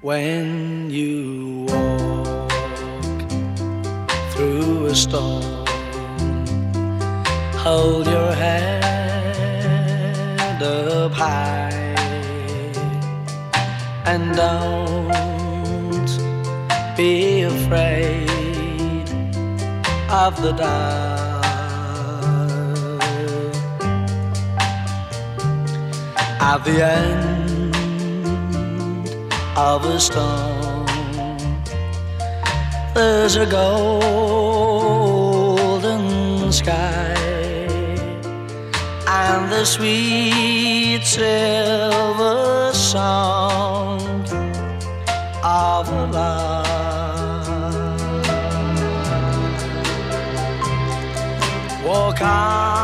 when you walk through a storm. Hold your head up high and don't be afraid of the dark. At the end of a storm, there's a golden sky and the sweet silver song of love. Walk on